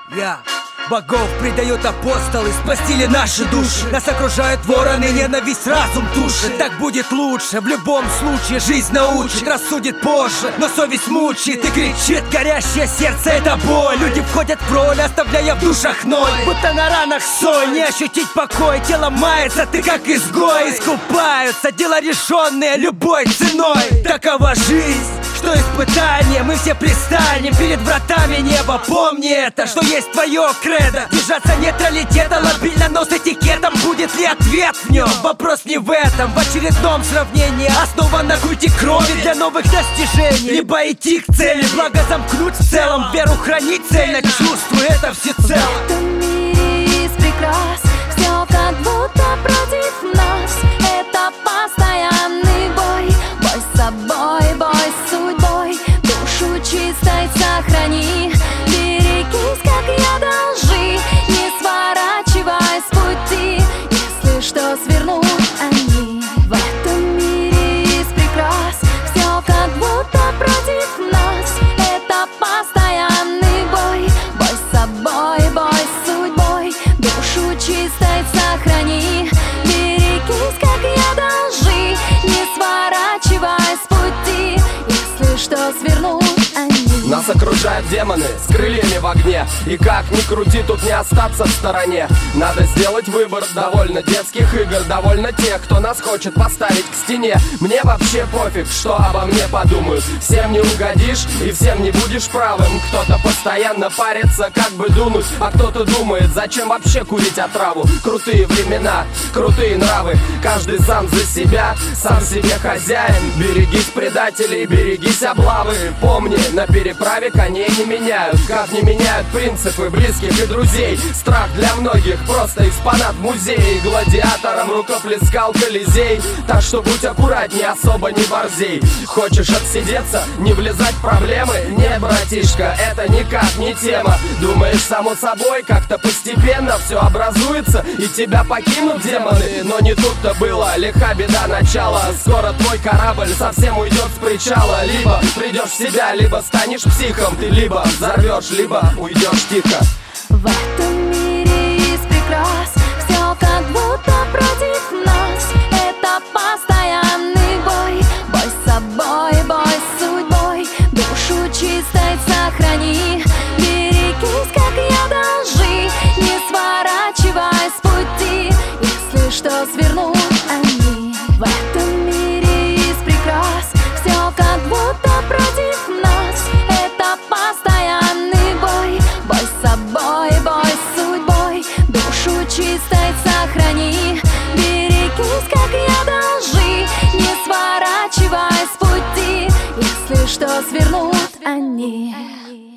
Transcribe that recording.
Богов предают апостолы, спасили наши души. Нас окружают вороны, ненависть разум тушит. Так будет лучше, в любом случае жизнь научит. Рассудит позже, но совесть мучает и кричит. Горящее сердце — это боль. Люди входят в роль, оставляя в душах ноль. Будто на ранах соль, не ощутить покой. Тело мается, ты как изгой. Искупаются дела решенные любой ценой. Такова жизнь, что испытание, мы все пристанем перед вратами неба. Помни это, что есть твое кредо. Держаться нейтралитета, лобильно, но с этикетом. Будет ли ответ в нем? Вопрос не в этом. В очередном сравнении основа на культе крови для новых достижений. Либо идти к цели, благо замкнуть в целом. Веру хранить цельно, чувствую это всецело. В этом мире есть прекрас, все как будто против нас. Это постоянный бой, бой с собой, бой с судьбой. Душу чистой сохрани, берегись, как я должи. Не сворачивай с пути, если что свернут они. В этом мире есть прекрас, все как будто против нас. Это постоянный бой, бой с собой, бой с судьбой. Душу чистой сохрани, берегись, как я должи. Не сворачивай с пути, если что свернут они. Нас окружают демоны с крыльями в огне. И как ни крути, тут не остаться в стороне. Надо сделать выбор, довольно детских игр. Довольно тех, кто нас хочет поставить к стене. Мне вообще пофиг, что обо мне подумают. Всем не угодишь и всем не будешь правым. Кто-то постоянно парится, как бы дунуть, а кто-то думает, зачем вообще курить отраву. Крутые времена, крутые нравы. Каждый сам за себя, сам себе хозяин. Берегись предателей, берегись облавы. Помни, на переправе коней не меняют, как не меняют принципы близких и друзей. Страх для многих просто экспонат в музее. Гладиатором рукоплескал Колизей. Так что будь аккуратней, особо не борзей. Хочешь отсидеться, не влезать в проблемы? Не, братишка, это никак не тема. Думаешь, само собой, как-то постепенно все образуется и тебя покинут демоны? Но не тут-то было, лиха беда начала. Скоро твой корабль совсем уйдет с причала. Либо придешь в себя, либо станешь психом. Ты либо взорвешь, либо уйдешь тихо. В этом мире есть прекрас, все как будто против нас. Это постоянный бой, бой с собой, бой с судьбой. Душу чистой сохрани, берегись, как я должи. Не сворачивай с пути, если что свернут они. В этом мире есть прекрас, все как будто против нас. Это постоянный бой, бой с собой, бой с судьбой. Душу чистой сохрани, берегись, как я должи. Не сворачивай с пути, если что свернут они.